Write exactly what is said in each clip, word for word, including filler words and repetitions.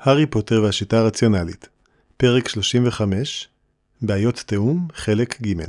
הארי פוטר והשיטה הרציונלית, פרק שלושים וחמש, בעיות תאום, חלק ג'.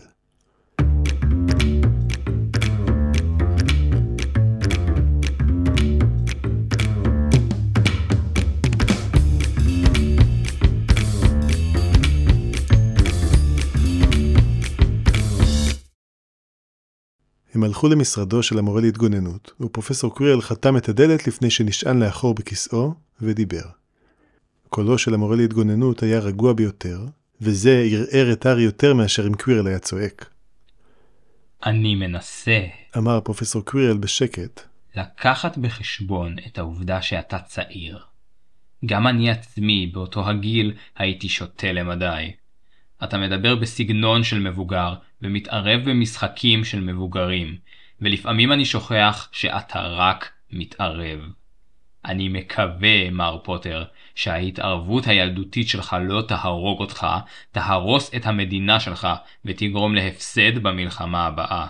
הם הלכו למשרדו של המורה להתגוננות, ופרופסור קווירל חתם את הדלת לפני שנשען לאחור בכיסאו ודיבר. קולו של המורה להתגוננות היה רגוע ביותר, וזה ערער את הארי יותר מאשר אם קווירל היה צועק. אני מנסה, אמר פרופסור קווירל בשקט, לקחת בחשבון את העובדה שאתה צעיר. גם אני עצמי באותו הגיל הייתי שוטה למדי. אתה מדבר בסגנון של מבוגר ומתערב במשחקים של מבוגרים, ולפעמים אני שוכח שאתה רק מתערב. אני מקווה, מר פוטר, שההתערבות הילדותית שלך לא תהרוג אותך, תהרוס את המדינה שלך ותגרום להפסד במלחמה הבאה.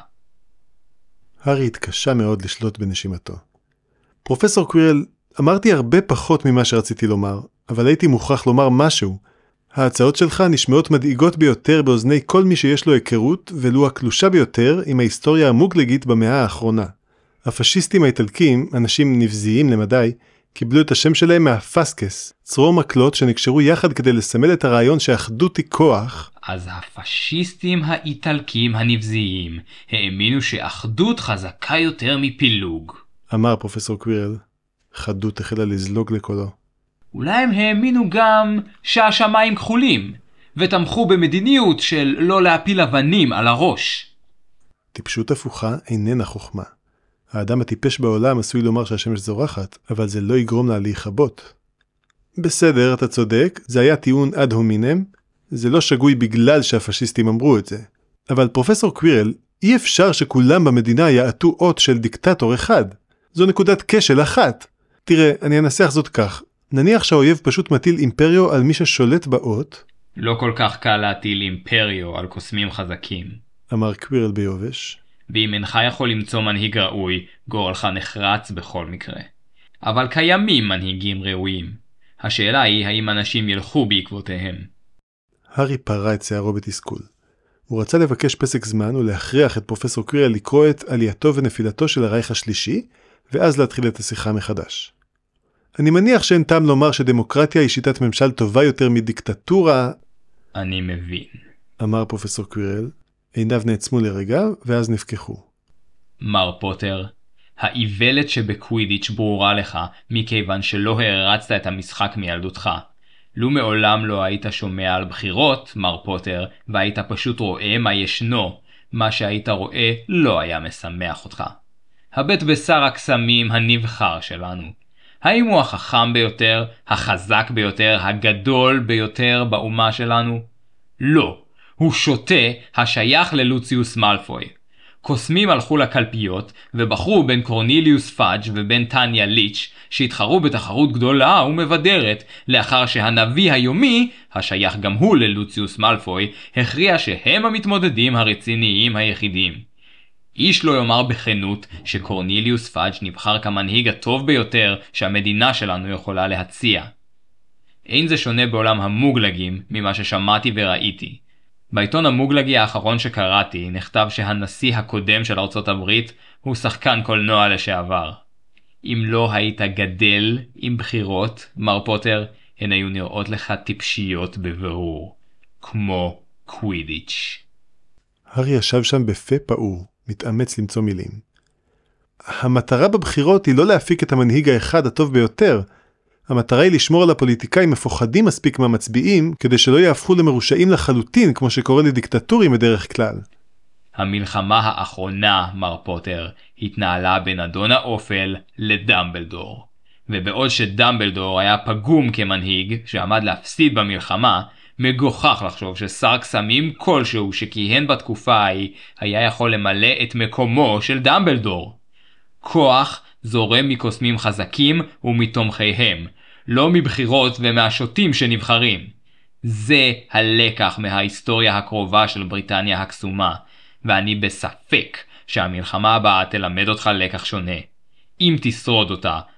הארי התקשה מאוד לשלוט בנשימתו. פרופסור קווירל, אמרתי הרבה פחות ממה שרציתי לומר, אבל הייתי מוכרח לומר משהו. ההצעות שלך נשמעות מדאיגות ביותר באוזני כל מי שיש לו היכרות, ולו הקלושה ביותר עם ההיסטוריה המוגלגית במאה האחרונה. הפשיסטים האיטלקים, אנשים נבזיים למדי, קיבלו את השם שלהם מהפסקס, צרור מקלות שנקשרו יחד כדי לסמל את הרעיון שאחדות היא כוח. אז הפשיסטים האיטלקים הנבזיים האמינו שאחדות חזקה יותר מפילוג, אמר פרופסור קווירל. חדות החלה לזלוג לקולו. אולי הם האמינו גם שהשמיים כחולים, ותמכו במדיניות של לא להפיל אבנים על הראש. טיפשות הפוכה איננה חוכמה. האדם הטיפש בעולם עשוי לומר שהשמש זורחת, אבל זה לא יגרום לה להיחבות. בסדר, אתה צודק, זה היה טיעון עד הומינם, זה לא שגוי בגלל שהפשיסטים אמרו את זה. אבל פרופסור קווירל, אי אפשר שכולם במדינה יעטו אות של דיקטטור אחד. זו נקודת כשל אחת. תראה, אני אנסח זאת כך. נניח שהאויב פשוט מטיל אימפריו על מי ששולט באות. לא כל כך קל להטיל אימפריו על קוסמים חזקים, אמר קווירל ביובש. ואם אינך יכול למצוא מנהיג ראוי, גורלך נחרץ בכל מקרה. אבל קיימים מנהיגים ראויים. השאלה היא האם אנשים ילכו בעקבותיהם. הארי פרה את שערו בתסכול. הוא רצה לבקש פסק זמן ולהכריח את פרופסור קווירל לקרוא את עלייתו ונפילתו של הרייך השלישי, ואז להתחיל את השיחה מחדש. אני מניח שאין טעם לומר שדמוקרטיה היא שיטת ממשל טובה יותר מדיקטטורה. אני מבין, אמר פרופסור קווירל. עיניו נעצמו לרגע, ואז נפקחו. מר פוטר, האיוולת שבקווידיץ' ברורה לך, מכיוון שלא הרצת את המשחק מילדותך. לו מעולם לא היית שומע על בחירות, מר פוטר, והיית פשוט רואה מה ישנו, מה שהיית רואה לא היה משמח אותך. הבט בשר הקסמים הנבחר שלנו. האם הוא החכם ביותר, החזק ביותר, הגדול ביותר באומה שלנו? לא. הוא שוטה השייך ללוציוס מאלפוי. קוסמים הלכו לקלפיות ובחרו בין קורניליוס פאג' ובין טניה ליץ' שהתחרו בתחרות גדולה ומבדרת, לאחר שהנביא היומי, השייך גם הוא ללוציוס מאלפוי, הכריע שהם המתמודדים הרציניים היחידים. איש לא יאמר בכנות שקורניליוס פאג' נבחר כמנהיג הטוב ביותר שהמדינה שלנו יכולה להציע. אין זה שונה בעולם המוגלגים ממה ששמעתי וראיתי. בעיתון המוגלגי האחרון שקראתי נכתב שהנשיא הקודם של ארצות הברית הוא שחקן קולנוע לשעבר. אם לא היית גדל עם בחירות, מר פוטר, הן היו נראות לך טיפשיות בבירור, כמו קווידיץ'. הארי ישב שם בפה פעור, מתאמץ למצוא מילים. המטרה בבחירות היא לא להפיק את המנהיג האחד הטוב ביותר, המטרה היא לשמור על הפוליטיקאים מפוחדים מספיק מהמצביעים, כדי שלא יהפכו למרושעים לחלוטין, כמו שקורה לדיקטטורים בדרך כלל. המלחמה האחרונה, מר פוטר, התנהלה בין אדון האופל לדמבלדור. ובעוד שדמבלדור היה פגום כמנהיג, שעמד להפסיד במלחמה, מגוחך לחשוב ששר קסמים כלשהו שכיהן בתקופה ההיא, היה יכול למלא את מקומו של דמבלדור. כוח זורם מקוסמים חזקים ומתומכיהם, לא מבחירות ומהשוטים שנבחרים. זה הלקח מההיסטוריה הקרובה של בריטניה הקסומה, ואני בספק שהמלחמה הבאה תלמד אותך לקח שונה. אם תשרוד אותה,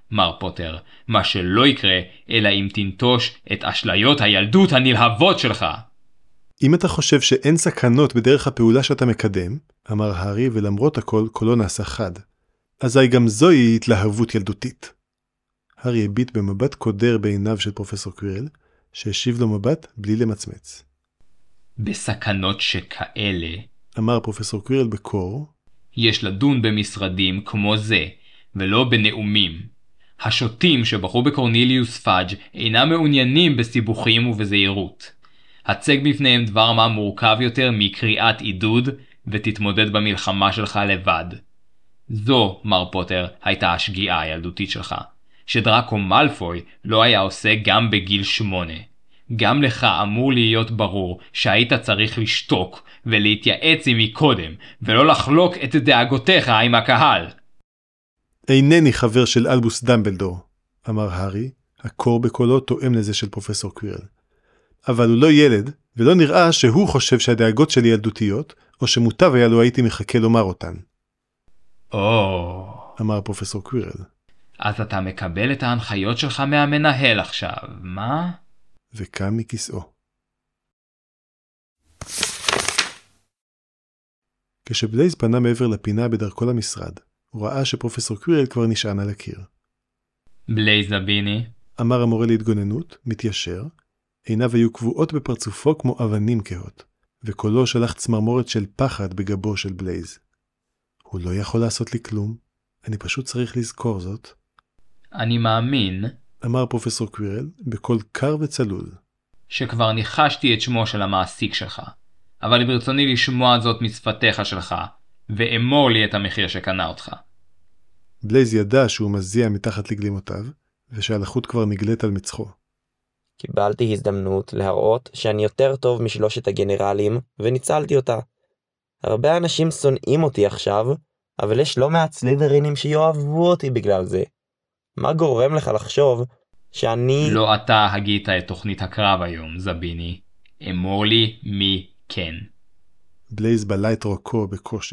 מר פוטר, מה שלא יקרה, אלא אם תנטוש את אשליות הילדות הנלהבות שלך. אם אתה חושב שאין סכנות בדרך הפעולה שאתה מקדם, אמר הארי, ולמרות הכל קולו נעשה חד, אזי גם זוהי התלהבות ילדותית. הארי הביט במבט קודר בעיניו של פרופסור קווירל, שהשיב לו מבט בלי למצמץ. בסכנות שכאלה, אמר פרופסור קווירל בקור, יש לדון במשרדים כמו זה, ולא בנאומים. השוטים שבחרו בקורניליוס פאג' אינם מעוניינים בסיבוכים ובזהירות. הצג בפניהם דבר מה מורכב יותר מקריאת עידוד, ותתמודד במלחמה שלך לבד. זו, מר פוטר, הייתה השגיאה הילדותית שלך, שדראקו מאלפוי לא היה עושה גם בגיל שמונה. גם לך אמור להיות ברור שהיית צריך לשתוק ולהתייעץ עמי קודם, ולא לחלוק את דאגותיך עם הקהל. אינני חבר של אלבוס דמבלדור, אמר הארי, הקור בקולו תואם לזה של פרופסור קווירל. אבל הוא לא ילד, ולא נראה שהוא חושב שהדאגות שלי ילדותיות, או שמוטב היה לו הייתי מחכה לומר אותן. או, אמר פרופסור קווירל. אז אתה מקבל את ההנחיות שלך מהמנהל עכשיו, מה? וקם מכיסאו. כשבלייז פנה מעבר לפינה בדרכו למשרד, הוא ראה שפרופסור קווירל כבר נשען על הקיר. בלייז זביני, אמר המורה להתגוננות, מתיישר, עיניו היו קבועות בפרצופו כמו אבנים כהות, וקולו שלח צמרמורת של פחד בגבו של בלייז. הוא לא יכול לעשות לי כלום, אני פשוט צריך לזכור זאת. אני מאמין, אמר פרופסור קווירל בקול קר וצלול, שכבר ניחשתי את שמו של המעסיק שלך, אבל ברצוני לשמוע זאת משפתיך שלך, ואמור לי את המחיר שקנה אותך. בלייז ידע שהוא מזיע מתחת לגלימותיו, ושהלחות כבר נגלית על מצחו. קיבלתי הזדמנות להראות שאני יותר טוב משלושת הגנרלים, וניצלתי אותה. הרבה אנשים שונאים אותי עכשיו, אבל יש לא מעט סלידרינים שיאהבו אותי בגלל זה. מה גורם לך לחשוב שאני... לא אתה הגית את תוכנית הקרב היום, זביני. אמור לי מי כן. בלייז בלע את רוקו בקושי.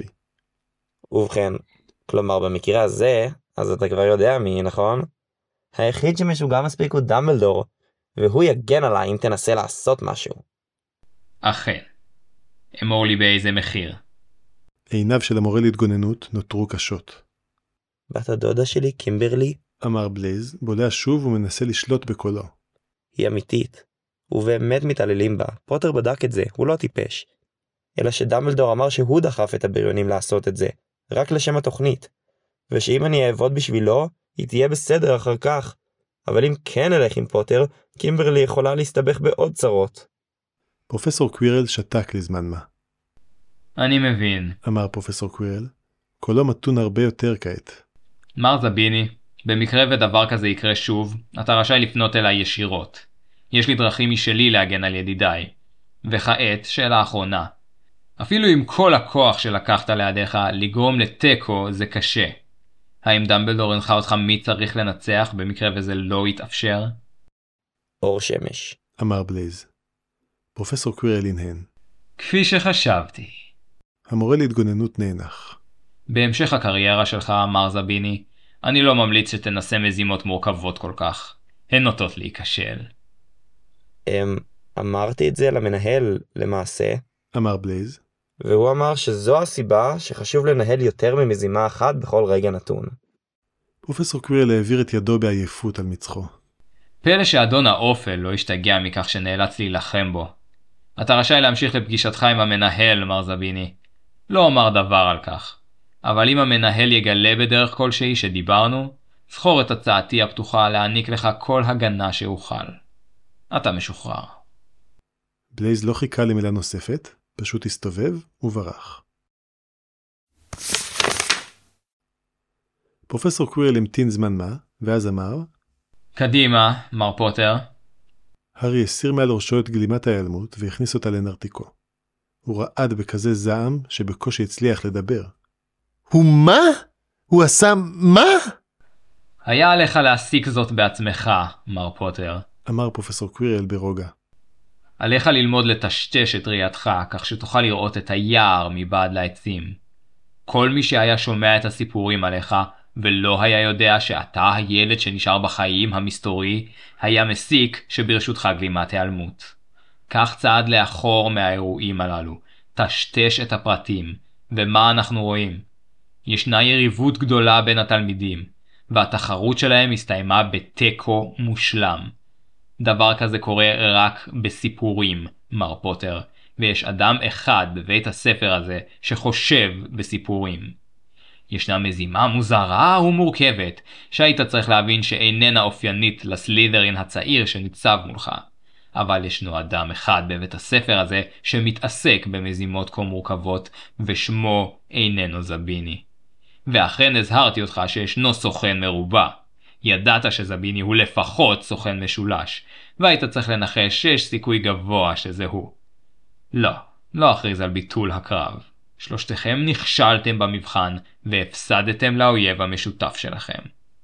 ובכן, כלומר במקרה הזה, אז אתה כבר יודע מי, נכון? היחיד שמשוגע מספיק הוא דמבלדור, והוא יגן עליי אם תנסה לעשות משהו. אכן. אמור לי באיזה מחיר. עיניו של המורה להתגוננות נותרו קשות. בת הדודה שלי, קימברלי, אמר בלייז, בולע שוב ומנסה לשלוט בקולו. היא אמיתית, ובאמת מתעללים בה. פוטר בדק את זה, הוא לא טיפש. אלא שדמבלדור אמר שהוא דחף את הבריונים לעשות את זה, רק לשם התוכנית. ושאם אני אעבוד בשבילו, היא תהיה בסדר אחר כך. אבל אם כן אלך עם פוטר, קימברלי יכולה להסתבך בעוד צרות. פרופסור קווירל שתק לזמן מה. אני מבין. אמר פרופסור קווירל, קולו מתון הרבה יותר כעת. מר זביני, במקרה ודבר כזה יקרה שוב, אתה רשאי לפנות אליי ישירות. יש לי דרכים משלי להגן על ידידיי. וכעת, שאלה אחרונה. אפילו עם כל הכוח שלקחת לידיך, לגרום לטקו זה קשה. האם דמבלדור הנחה אותך מי צריך לנצח במקרה וזה לא יתאפשר? אור שמש. אמר בלייז. פרופסור קווירל הנהן. כפי שחשבתי. המורה להתגוננות נאנח. בהמשך הקריירה שלך, מר זביני, אני לא ממליץ שתנסה מזימות מורכבות כל כך. הן נוטות להיכשל. אמ, אמרתי את זה למנהל למעשה, אמר בלייז. והוא אמר שזו הסיבה שחשוב לנהל יותר ממזימה אחת בכל רגע נתון. פרופסור קווירל העביר את ידו בעייפות על מצחו. פלא שאדון האופל לא השתגע מכך שנאלץ להילחם בו. אתה רשאי להמשיך לפגישתך עם המנהל, מר זביני. לא אומר דבר על כך. אבל אם המנהל יגלה בדרך כלשהי שדיברנו, זכור את הצעתי הפתוחה להעניק לך כל הגנה שאוכל. אתה משוחרר. בלייז לא חיכה למילה נוספת, פשוט הסתובב וברח. פרופסור קווירל המתין זמן מה, ואז אמר, קדימה, מר פוטר. הארי הסיר מעל ראשו את גלימת ההיעלמות והכניס אותה לנרתיקו. הוא רעד בכזה זעם שבקושי הצליח לדבר. הוא מה? הוא עשה מה? היה עליך להסיק זאת בעצמך, מר פוטר. אמר פרופסור קווירל ברוגע. עליך ללמוד לטשטש את ראייתך, כך שתוכל לראות את היער מבעד לעצים. כל מי שהיה שומע את הסיפורים עליך, ולא היה יודע שאתה הילד שנשאר בחיים המסתורי, היה מסיק שברשותך גלימת היעלמות. קח צעד לאחור מהאירועים הללו, תשטש את הפרטים, ומה אנחנו רואים? ישנה יריבות גדולה בין התלמידים, והתחרות שלהם הסתיימה בטקו מושלם. דבר כזה קורה רק בסיפורים, מר פוטר, ויש אדם אחד בבית הספר הזה שחושב בסיפורים. ישנה מזימה מוזרה ומורכבת, שהיית צריך להבין שאיננה אופיינית לסלית'רין הצעיר שניצב מולך. אבל ישנו אדם אחד בבית הספר הזה שמתעסק במזימות כה מורכבות, ושמו איננו זביני. ואכן הזהרתי אותך שישנו סוכן מרובע. ידעת שזביני הוא לפחות סוכן משולש, והיית צריך לנחש שיש סיכוי גבוה שזה הוא. לא, לא אכריז על ביטול הקרב. שלושתכם נכשלתם במבחן, והפסדתם לאויב המשותף שלכם.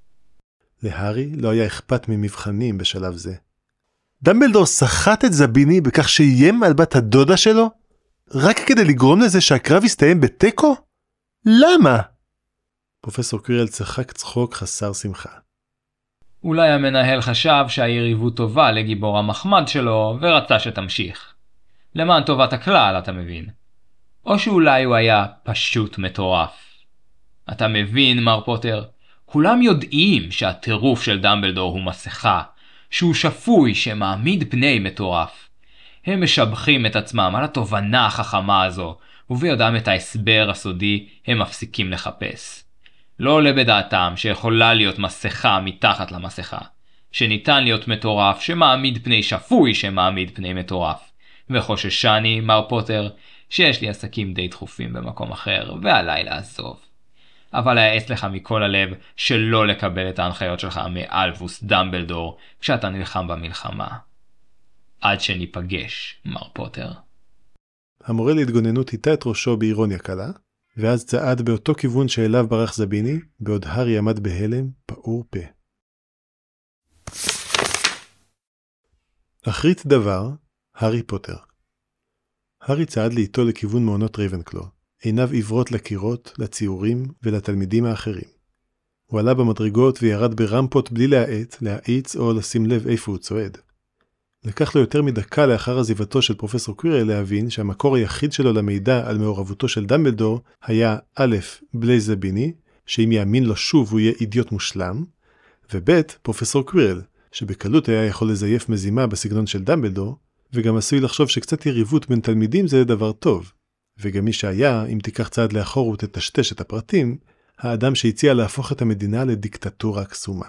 להרי לא היה אכפת ממבחנים בשלב זה. דמבלדור סחט את זביני בכך שאיים על בת הדודה שלו? רק כדי לגרום לזה שהקרב יסתיים בטקו? למה? פרופסור קווירל צחק צחוק חסר שמחה. אולי המנהל חשב שהיריבות טובה לגיבור המחמד שלו, ורצה שתמשיך. למען טובת הכלל, אתה מבין. או שאולי הוא היה פשוט מטורף. אתה מבין, מר פוטר? כולם יודעים שהטירוף של דמבלדור הוא מסכה, שהוא שפוי שמעמיד פני מטורף. הם משבחים את עצמם על התובנה החכמה הזו, וביודעם את ההסבר הסודי הם מפסיקים לחפש. לא עולה בדעתם שיכולה להיות מסכה מתחת למסכה, שניתן להיות מטורף שמעמיד פני שפוי שמעמיד פני מטורף. וחוששני, מר פוטר, שיש לי עסקים די דחופים במקום אחר, ועליי לעזוב. אבל אעץ לך מכל הלב שלא לקבל את ההנחיות שלך מאלבוס דמבלדור כשאתה נלחם במלחמה. עד שניפגש, מר פוטר. המורה להתגוננות היטה את ראשו באירוניה קלה, ואז צעד באותו כיוון שאליו ברח זביני, בעוד הארי עמד בהלם, פעור פה. אחרית דבר, הארי פוטר. הארי צעד לאיתו לכיוון מעונות רייבנקלו, עיניו עיוורות לקירות, לציורים ולתלמידים האחרים. הוא עלה במדרגות וירד ברמפות בלי להאט, להאיץ או לשים לב איפה הוא צועד. לקח לו יותר מדקה לאחר עזיבתו של פרופסור קווירל להבין שהמקור היחיד שלו למידע על מעורבותו של דמבלדור היה א', בלייז זביני, שאם יאמין לו שוב הוא יהיה אידיוט מושלם, וב', פרופסור קווירל, שבקלות היה יכול לזייף מזימה בסגנון של דמבלדור, וגם עשוי לחשוב שקצת יריבות בין תלמידים זה דבר טוב. וגם מי שהיה, אם תיקח צעד לאחור ותטשטש את הפרטים, האדם שהציע להפוך את המדינה לדיקטטורה קסומה.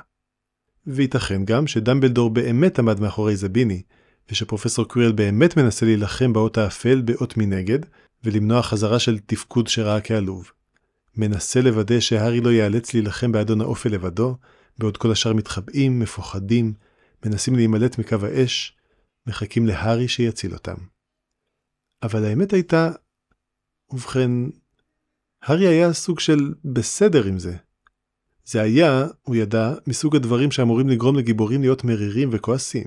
וייתכן גם שדמבלדור באמת עמד מאחורי זביני, ושפרופסור קווירל באמת מנסה להילחם באות האפל באות מנגד, ולמנוע חזרה של תפקוד שראה כעלוב. מנסה לוודא שהארי לא ייאלץ להילחם באדון האופל לבדו, בעוד כל השאר מתחבאים, מפוחדים, מנסים להימלט מקו האש, מחכים להארי שיציל אותם. אבל האמת הייתה, ובכן, הארי היה סוג של בסדר עם זה. זה היה, הוא ידע, מסוג הדברים שאמורים לגרום לגיבורים להיות מרירים וכועסים.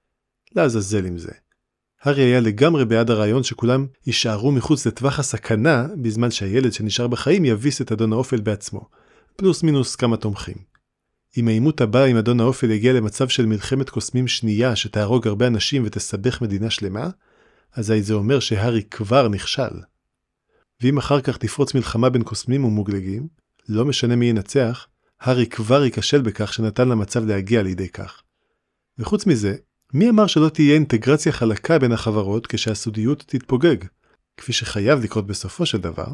לעזאזל עם זה. הארי היה לגמרי בעד הרעיון שכולם יישארו מחוץ לטווח הסכנה, בזמן שהילד שנשאר בחיים יביס את אדון האופל בעצמו, פלוס מינוס כמה תומכים. אם העימות הבא עם אדון האופל יגיע למצב של מלחמת קוסמים שנייה שתהרוג הרבה אנשים ותסבך מדינה שלמה, אז זה אומר שהארי כבר נכשל. ואם אחר כך תפרוץ מלחמה בין קוסמים ומוגלגים, לא משנה מי ינצח, הארי כבר ייכשל בכך שנתן למצב להגיע לידי כך. וחוץ מזה, מי אמר שלא תהיה אינטגרציה חלקה בין החברות כשהסודיות תתפוגג, כפי שחייב לקרות בסופו של דבר?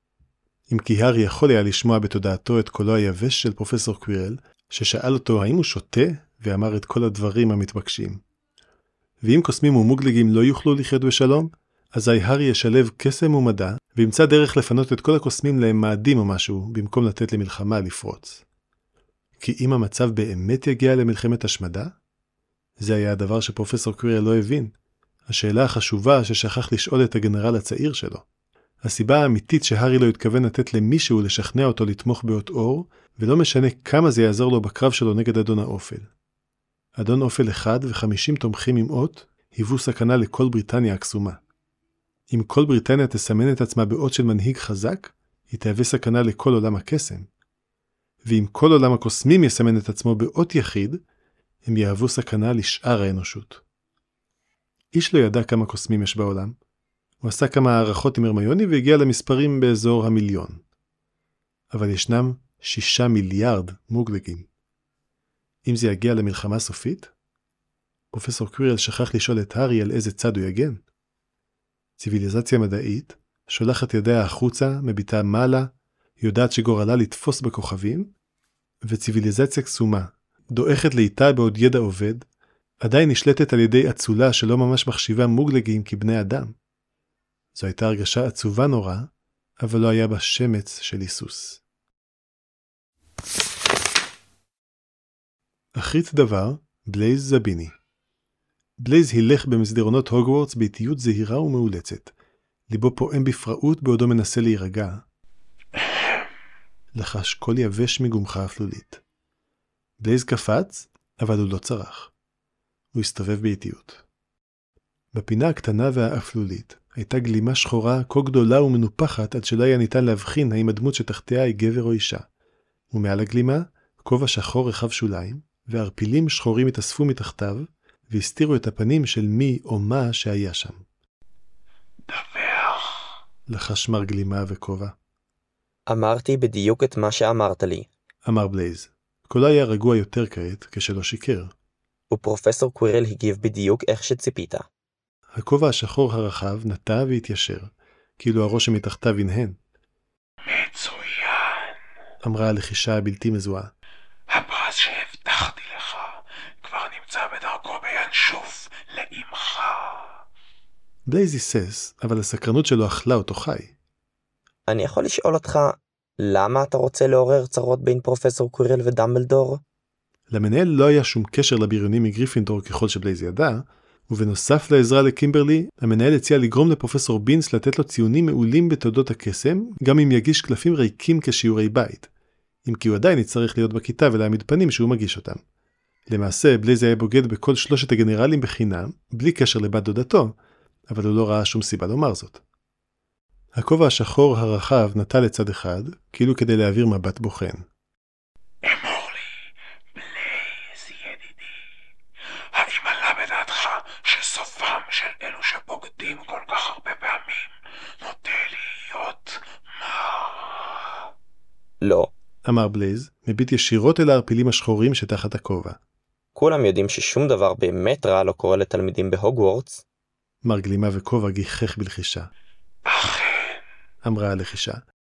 אם כי הארי יכול היה לשמוע בתודעתו את קולו היבש של פרופסור קווירל, ששאל אותו האם הוא שותה, ואמר את כל הדברים המתבקשים. ואם קוסמים ומוגלגים לא יוכלו לחיות בשלום, אזי הארי ישלב קסם ומדע, וימצא דרך לפנות את כל הקוסמים להם מאדים או משהו, במקום לתת למלחמה לפרוץ. כי אם המצב באמת יגיע למלחמת השמדה, זה היה הדבר שפרופסור קווירל לא הבין. השאלה החשובה ששכח לשאול את הגנרל הצעיר שלו. הסיבה האמיתית שהארי לא התכוון לתת למישהו לשכנע אותו לתמוך באות אור, ולא משנה כמה זה יעזור לו בקרב שלו נגד אדון האופל. אדון אופל אחד וחמישים תומכים עם אות, היוו סכנה לכל בריטניה הקסומה. אם כל בריטניה תסמן את עצמה באות של מנהיג חזק, היא תהווה סכנה לכל עולם הקסם. ואם כל עולם הקוסמים יסמן את עצמו באות יחיד, הם יהוו סכנה לשאר האנושות. איש לא ידע כמה קוסמים יש בעולם. הוא עשה כמה הערכות עם הרמיוני והגיע למספרים באזור המיליון. אבל ישנם שישה מיליארד מוגלגים. אם זה יגיע למלחמה סופית, פרופסור קווירל שכח לשאול את הארי על איזה צד הוא יגן. ציוויליזציה מדעית שולחת ידיה החוצה, מביטה מעלה, יודעת שגורלה לתפוס בכוכבים, וציוויליזציה קסומה, דועכת לאיתה בעוד ידע עובד, עדיין נשלטת על ידי אצולה שלא ממש מחשיבה מוגלגים כבני אדם. זו הייתה הרגשה עצובה נורא, אבל לא היה בה שמץ של היסוס. אחרית דבר, בלייז זביני. בלייז הילך במסדרונות הוגוורטס באיטיות זהירה ומאולצת. ליבו פועם בפראות בעודו מנסה להירגע. לחש קול יבש מגומך אפלולית. בלייז קפץ, אבל הוא לא צרח. הוא הסתובב באיטיות. בפינה הקטנה והאפלולית הייתה גלימה שחורה כה גדולה ומנופחת עד שלא היה ניתן להבחין האם הדמות שתחתיה היא גבר או אישה. ומעל הגלימה, כובע שחור רחב שוליים, וערפילים שחורים התאספו מתחתיו, והסתירו את הפנים של מי או מה שהיה שם. דבר. לחש מר גלימה וכובע. אמרתי בדיוק את מה שאמרת לי. אמר בלייז. קולו היה רגוע יותר כעת כשלא שיקר. ופרופסור קווירל הגיב בדיוק איך שציפית. הכובע השחור הרחב נטע והתיישר, כאילו הראש שמתחתיו הנהן. מצוין. אמרה הלחישה הבלתי מזוהה. הפרס שהבטחתי לך כבר נמצא בדרכו בינשוף לאמך. בלייז היסס, אבל הסקרנות שלו אכלה אותו חי. אני יכול לשאול אותך, למה אתה רוצה לעורר צרות בין פרופסור קווירל ודמבלדור? למנהל לא היה שום קשר לבריונים מגריפינדור ככל שבלייז ידע, ובנוסף לעזרה לקימברלי, המנהל הציע לגרום לפרופסור בינס לתת לו ציונים מעולים בתולדות הקסם, גם אם יגיש קלפים ריקים כשיעורי בית. אם כי הוא עדיין יצטרך להיות בכיתה ולהעמיד פנים שהוא מגיש אותם. למעשה, בלייז היה בוגד בכל שלושת הגנרלים בחינם, בלי קשר לבת דודתו, אבל הוא לא ראה שום סיבה לומר זאת. הכובע השחור הרחב נטה לצד אחד, כאילו כדי להעביר מבט בוחן. אמור לי, בלייז ידידי, האם עלה בדעתך שסופם של אלו שבוגדים כל כך הרבה פעמים נוטה להיות מר? לא. אמר בלייז, מביט ישירות אל הערפילים השחורים שתחת הכובע. כולם יודעים ששום דבר באמת רע לא קורה לתלמידים בהוגוורטס. מר גלימה וכובע גיחך בלחישה. אכן. אמרה הלחישה.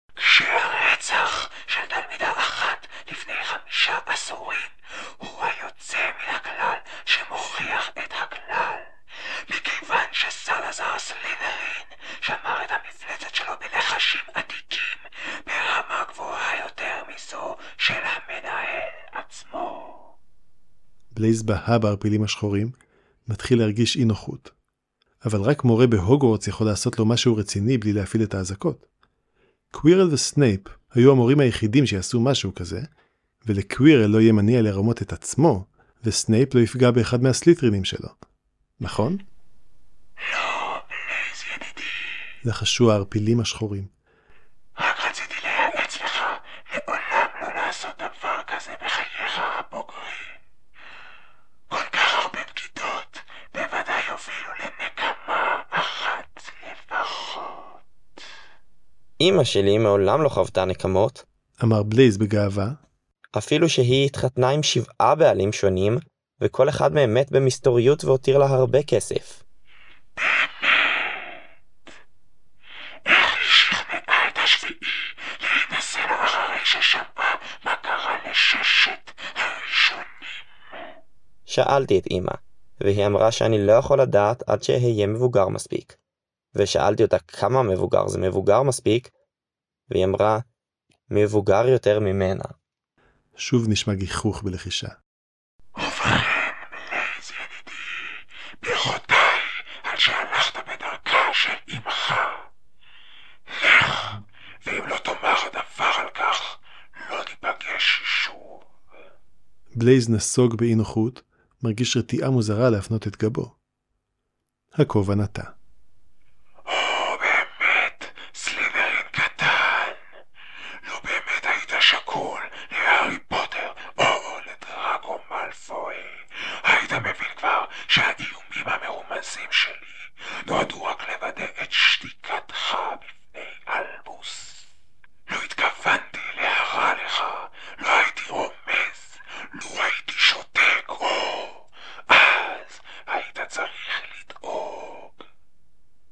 כשהרצח של תלמידה אחת לפני חמישה עשורים הוא היוצא מן הכלל שמוכיח את הכלל. מכיוון שסלאזר סלית'רין שמר את המפלצת שלו בלחשים עתיקים ברמה גבוהה יותר מזו של המנהל עצמו. בלייז בהה בערפילים השחורים, מתחיל להרגיש אי נוחות. אבל רק מורה בהוגוורטס יכול לעשות לו משהו רציני בלי להפעיל את האזעקות. קווירל וסנייפ היו המורים היחידים שיעשו משהו כזה, ולקווירל לא יהיה מניע לרמות את עצמו, וסנייפ לא יפגע באחד מהסליתרינים שלו. נכון? לא, בלייז ידידי. לחשו הערפילים השחורים. רק רציתי להיעץ לך לעולם לא לעשות דבר כזה בחייך הבוגרים. כל כך הרבה בגידות בוודאי יובילו לנקמה אחת לפחות. אמא שלי מעולם לא חוותה נקמות. אמר בלייז בגאווה. אפילו שהיא התחתנה עם שבעה בעלים שונים, וכל אחד מהם מת במסתוריות והותיר לה הרבה כסף. איך היא שכנעה את השביעי להינשא לה אחרי ששמעה מה קרה לששת הראשונים? שאלתי את אמא, והיא אמרה שאני לא יכול לדעת עד שאהיה מבוגר מספיק. ושאלתי אותה כמה מבוגר זה מבוגר מספיק, והיא אמרה, מבוגר יותר ממנה. שוב נשמע גיחוך בלחישה. ובכן, בלייז ידידי, ברכותיי על שהלכת בדרכה של אמך. לך, ואם לא תאמר דבר על כך, לא ניפגש שוב. בלייז נסוג באי נוחות, מרגיש רתיעה מוזרה להפנות את גבו. הכובע נטה. או, באמת, סלית'רין קטן. לא באמת היית שקול להעביר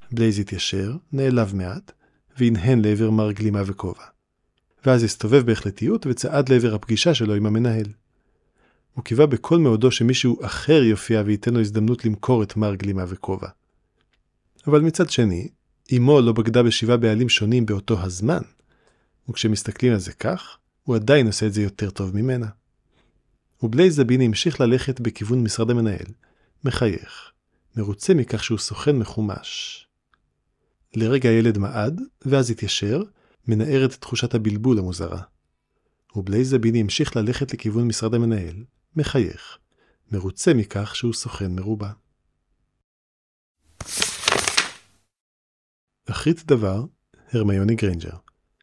בלייז התיישר, נעלב מעט, והנהן לעבר מר גלימה וכובע. ואז הסתובב בהחלטיות וצעד לעבר הפגישה שלו עם המנהל. הוא קיווה בכל מאודו שמישהו אחר יופיע וייתן לו הזדמנות למכור את מר גלימה וכובע. אבל מצד שני, אמו לא בגדה בשבעה בעלים שונים באותו הזמן, וכשמסתכלים על זה כך, הוא עדיין עושה את זה יותר טוב ממנה. ובלייז זביני המשיך ללכת בכיוון משרד המנהל, מחייך, מרוצה מכך שהוא סוכן מחומש. לרגע הילד מעד, ואז התיישר, מנערת את תחושת הבלבול המוזרה. ובלייז זביני המשיך ללכת לכיוון משרד המנהל, מחייך, מרוצה מכך שהוא סוכן מרובע. אחרית דבר, הרמיוני גריינג'ר.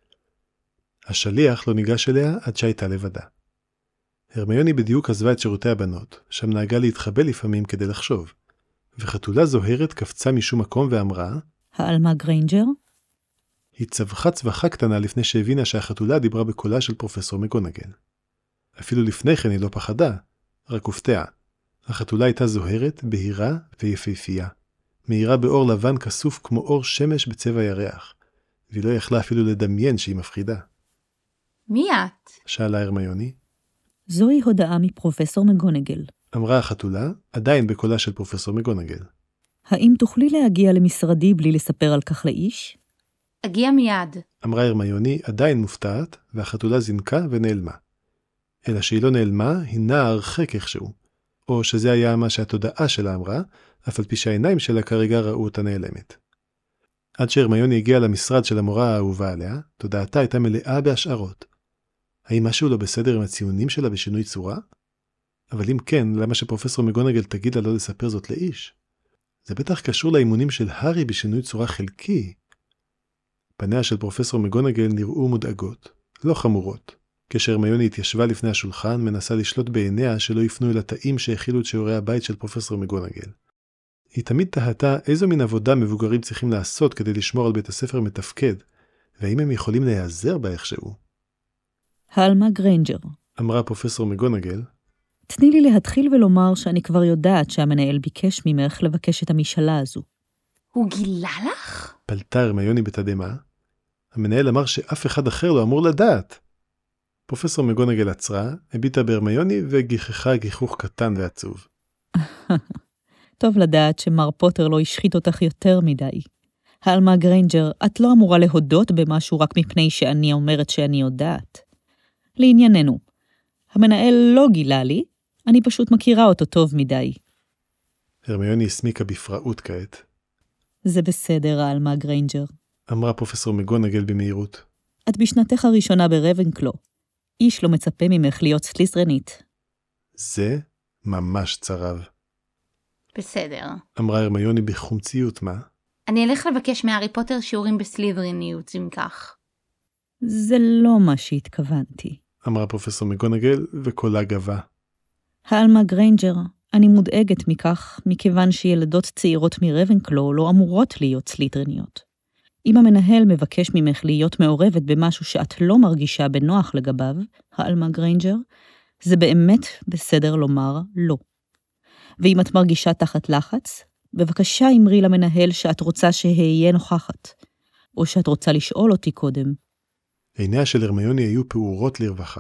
השליח לא ניגש אליה עד שהייתה לבדה. הרמיוני בדיוק עזבה את שירותי הבנות, שם נהגה להתחבא לפעמים כדי לחשוב, וחתולה זוהרת קפצה משום מקום ואמרה, העלמה גריינג'ר? היא צווחה צווחה קטנה לפני שהבינה שהחתולה דיברה בקולה של פרופסור מקגונגל. אפילו לפני כן היא לא פחדה, רק הופתעה. החתולה הייתה זוהרת, בהירה ויפהפייה. מאירה באור לבן כסוף כמו אור שמש בצבע ירח, והיא לא יכלה אפילו לדמיין שהיא מפחידה. מי את? שאלה הרמיוני. זוהי הודעה מפרופסור מקגונגל. אמרה החתולה, עדיין בקולה של פרופסור מקגונגל. האם תוכלי להגיע למשרדי בלי לספר על כך לאיש? אגיע מיד. אמרה הרמיוני, עדיין מופתעת, והחתולה זינקה ונעלמה. אלא שהיא לא נעלמה, היא נעה הרחק איכשהו. או שזה היה מה שהתודעה שלה אמרה, אף על פי שהעיניים שלה כרגע ראו אותה נעלמת. עד שהרמיוני הגיעה למשרד של המורה האהובה עליה, תודעתה הייתה מלאה בהשערות. האם משהו לא בסדר עם הציונים שלה בשינוי צורה? אבל אם כן, למה שפרופסור מקגונגל תגיד לה לא לספר זאת לאיש? זה בטח קשור לאימונים של הארי בשינוי צורה חלקי. פניה של פרופסור מקגונגל נראו מודאגות, לא חמורות. כשהרמיוני התיישבה לפני השולחן, מנסה לשלוט בעיניה שלא יפנו אל התאים שהכילו את שיעורי הבית של פרופסור מקגונגל. היא תמיד תהתה איזו מין עבודה מבוגרים צריכים לעשות כדי לשמור על בית הספר מתפקד, והאם הם יכולים להיעזר בה איכשהו. העלמה גריינג'ר. אמרה פרופסור מקגונגל. תני לי להתחיל ולומר שאני כבר יודעת שהמנהל ביקש ממך לבקש את המשאלה הזו. הוא גילה לך? פלטה הרמיוני בתדהמה. המנהל אמר שאף אחד אחר לא אמור לדעת. פרופסור מקגונגל עצרה, הביטה בהרמיוני וגיחכה גיחוך קטן ועצוב. טוב לדעת שמר פוטר לא השחית אותך יותר מדי. העלמה גריינג'ר, את לא אמורה להודות במשהו רק מפני שאני אומרת שאני יודעת. לענייננו, המנהל לא גילה לי, אני פשוט מכירה אותו טוב מדי. הרמיוני הסמיקה בפראות כעת. זה בסדר, העלמה גריינג'ר. אמרה פרופסור מקגונגל במהירות. את בשנתך הראשונה ברבנקלו. איש לא מצפה ממך להיות סליזרנית. זה ממש צרב. בסדר. אמרה הרמיוני בחומציות מה? אני אלך לבקש מהארי פוטר שיעורים בסלית'ריניות אם כך. זה לא מה שהתכוונתי. אמרה פרופסור מקגונגל וקולה גבה. העלמה גריינג'ר, אני מודאגת מכך, מכיוון שילדות צעירות מרבנקלו לא אמורות להיות סלית'ריניות. אם המנהל מבקש ממך להיות מעורבת במשהו שאת לא מרגישה בנוח לגביו, העלמה גריינג'ר, זה באמת בסדר לומר לא. ואם את מרגישה תחת לחץ, בבקשה אמרי למנהל שאת רוצה שאהיה נוכחת, או שאת רוצה לשאול אותי קודם. עיניה של הרמיוני היו פעורות לרווחה.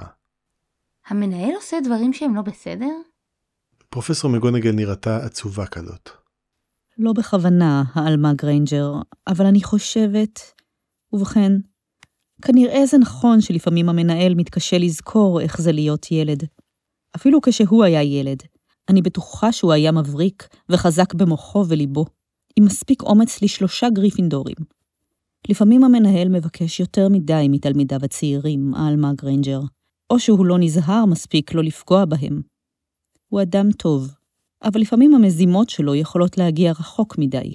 המנהל עושה דברים שהם לא בסדר? פרופסור מקגונגל נראתה עצובה כזאת. לא בכוונה, העלמה גריינג'ר, אבל אני חושבת, ובכן, כנראה זה נכון שלפעמים המנהל מתקשה לזכור איך זה להיות ילד. אפילו כשהוא היה ילד, אני בטוחה שהוא היה מבריק וחזק במוחו וליבו, עם מספיק אומץ לשלושה גריפינדורים. לפעמים המנהל מבקש יותר מדי מתלמידיו הצעירים, העלמה גריינג'ר, או שהוא לא נזהר מספיק לא לפגוע בהם. הוא אדם טוב, אבל לפעמים המזימות שלו יכולות להגיע רחוק מדי.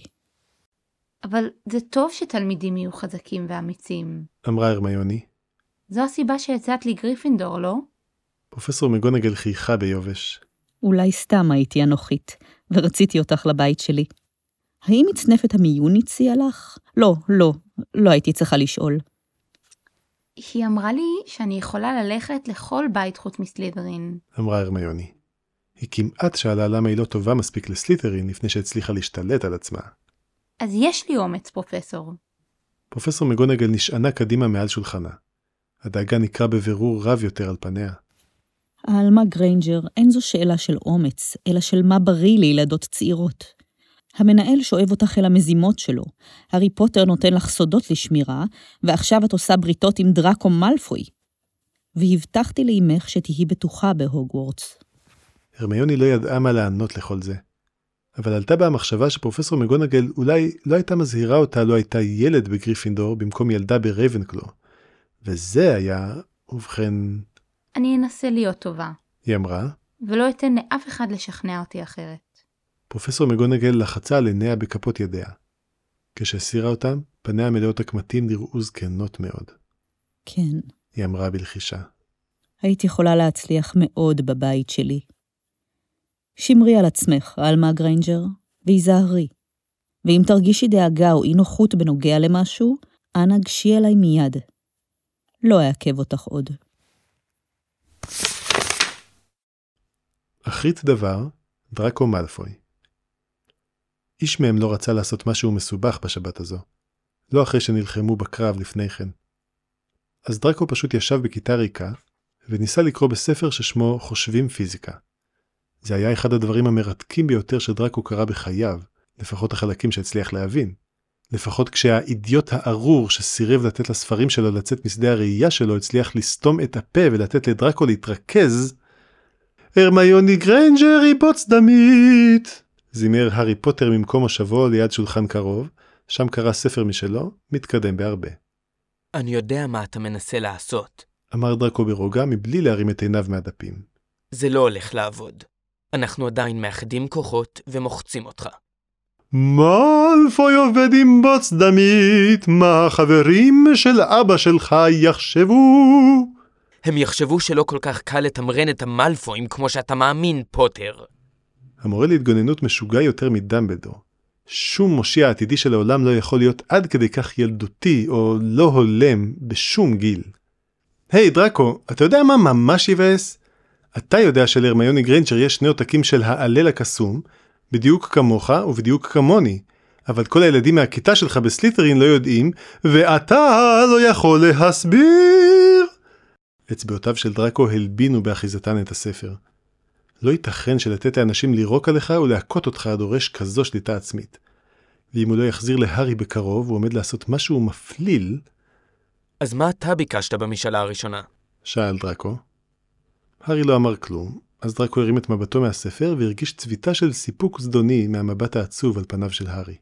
אבל זה טוב שתלמידים יהיו חזקים ואמיצים. אמרה הרמיוני. זו הסיבה שיצאת לי גריפינדור, לא? פרופסור מקגונגל חייכה ביובש. אולי סתם הייתי אנוכית, ורציתי אותך לבית שלי. האם מצנפת המיון הציעה לך? לא, לא, לא הייתי צריכה לשאול. היא אמרה לי שאני יכולה ללכת לכל בית חוץ מסלית'רין. אמרה הרמיוני. היא כמעט שאלה למה היא לא טובה מספיק לסלית'רין לפני שהצליחה להשתלט על עצמה. אז יש לי אומץ, פרופסור. פרופסור מגונגל נשענה קדימה מעל שולחנה. הדאגה נקרא בבירור רב יותר על פניה. העלמה גריינג'ר אין זו שאלה של אומץ, אלא של מה בריא לילדות צעירות. המנהל שואב אותך אל המזימות שלו. הארי פוטר נותן לך סודות לשמירה, ועכשיו את עושה בריתות עם דראקו מאלפוי. והבטחתי לאמך שתהי בטוחה בהוגוורטס. הרמיוני לא ידעה מה לענות לכל זה. אבל עלתה בה המחשבה שפרופסור מגונגל אולי לא הייתה מזהירה אותה, לא הייתה ילד בגריפינדור במקום ילדה ברייבנקלו. וזה היה, ובכן... אני אנסה להיות טובה. היא אמרה. ולא אתן לאף אחד לשכנע אותי אחרת. פרופסור מגונגל לחצה על עיניה בכפות ידיה. כשהסירה אותם, פניה מלאות הקמטים נראו זקנות מאוד. כן. היא אמרה בלחישה. היית יכולה להצליח מאוד בבית שלי. שמרי על עצמך, אלמה גריינג'ר, והיזהרי. ואם תרגישי דאגה או אי נוחות בנוגע למשהו, אנא גשי אליי מיד. לא אעכב אותך עוד. אחרית דבר, דראקו מאלפוי. איש מהם לא רצה לעשות משהו מסובך בשבת הזו. לא אחרי שנלחמו בקרב לפני כן. אז דראקו פשוט ישב בכיתה ריקה, וניסה לקרוא בספר ששמו חושבים פיזיקה. זה היה אחד הדברים המרתקים ביותר שדראקו קרא בחייו, לפחות החלקים שהצליח להבין. לפחות כשהאידיוט הארור שסירב לתת לספרים שלו לצאת משדה הראייה שלו, הצליח לסתום את הפה ולתת לדראקו להתרכז. הרמיוני גריינג'ר היא בוץ דמית! זימר הארי פוטר ממקום מושבו ליד שולחן קרוב, שם קרא ספר משלו, מתקדם בהרבה. אני יודע מה אתה מנסה לעשות. אמר דראקו ברוגע מבלי להרים את עיניו מהדפים. זה לא הולך לעבוד. אנחנו עדיין מאחדים כוחות ומוחצים אותך. מאלפוי עובד עם בוץ דמית, מה החברים של אבא שלך יחשבו? הם יחשבו שלא כל כך קל לתמרן את המאלפויים כמו שאתה מאמין, פוטר. המורה להתגוננות משוגע יותר מדמבלדור. שום מושיע עתידי של העולם לא יכול להיות עד כדי כך ילדותי או לא הולם בשום גיל. היי hey, דראקו, אתה יודע מה ממש יבאס? אתה יודע שלהרמיוני גריינג'ר יש שני עותקים של העלל הקסום, בדיוק כמוך ובדיוק כמוני, אבל כל הילדים מהכיתה שלך בסלית'רין לא יודעים, ואתה לא יכול להסביר. אצבעותיו של דראקו הלבינו באחיזתן את הספר. לא ייתכן שלתת לאנשים לירוק עליך ולהכות אותך דורש כזו שליטה עצמית. ואם הוא לא יחזיר להרי בקרוב, הוא עומד לעשות משהו מפליל. אז מה אתה ביקשת במשאלה הראשונה? שאל דראקו. הארי לא אמר כלום, אז דראקו הרים את מבטו מהספר והרגיש צביטה של סיפוק זדוני מהמבט העצוב על פניו של הארי.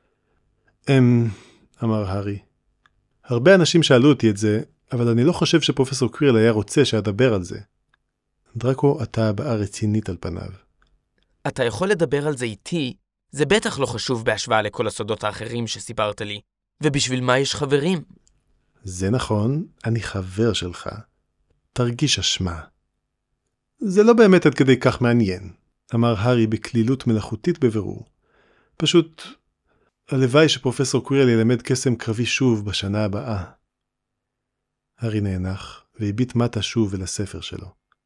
אמ, אמר הארי. הרבה אנשים שאלו אותי את זה, אבל אני לא חושב שפרופסור קווירל היה רוצה שאדבר על זה. דראקו עתה הבעה רצינית על פניו. אתה יכול לדבר על זה איתי? זה בטח לא חשוב בהשוואה לכל הסודות האחרים שסיפרת לי. ובשביל מה יש חברים? זה נכון, אני חבר שלך. תרגיש אשמה. זה לא באמת עד כדי כך מעניין, אמר הארי בכלילות מלאכותית בבירור. פשוט, הלוואי שפרופסור קווירל ילמד קסם קרבי שוב בשנה הבאה. הארי נאנח והביט מטה שוב אל הספר שלו.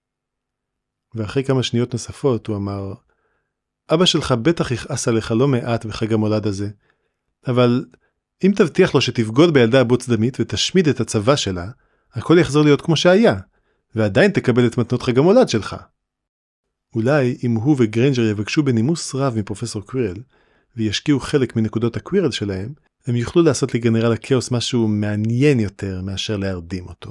ואחרי כמה שניות נוספות הוא אמר, אבא שלך בטח יכעס עליך לא מעט בחג המולד הזה, אבל אם תבטיח לו שתבגוד בילדה הבוץ דמית ותשמיד את הצבא שלה, הכל יחזור להיות כמו שהיה, ועדיין תקבל את מתנות חג המולד שלך. אולי אם הוא וגריינג'ר יבקשו בנימוס רב מפרופסור קווירל, וישקיעו חלק מנקודות הקווירל שלהם, הם יוכלו לעשות לגנרל הקאוס משהו מעניין יותר מאשר להרדים אותו.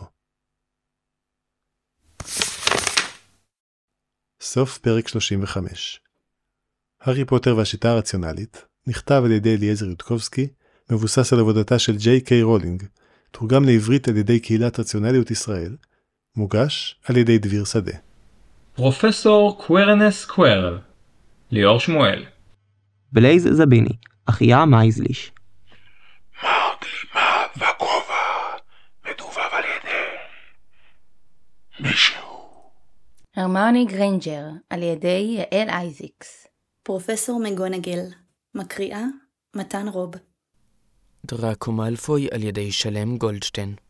סוף פרק שלושים וחמש. הארי פוטר והשיטה הרציונלית נכתב על ידי אליעזר יודקובסקי, מבוסס על עבודתה של ג'יי קיי רולינג, תורגם לעברית על ידי קהילת רציונליות ישראל, מוגש על ידי דביר שדה. פרופסור קוורנס קוורל, ליאור שמואל. בלייז זביני, אחיה מייזליש. מרגלימה וכובע מדובב על ידי מישהו. הרמיוני גריינג'ר על ידי יעל אייזיקס. פרופסור מגונגל, מקריאה מתן רוב. דראקו מאלפוי על ידי שלם גולדשטיין.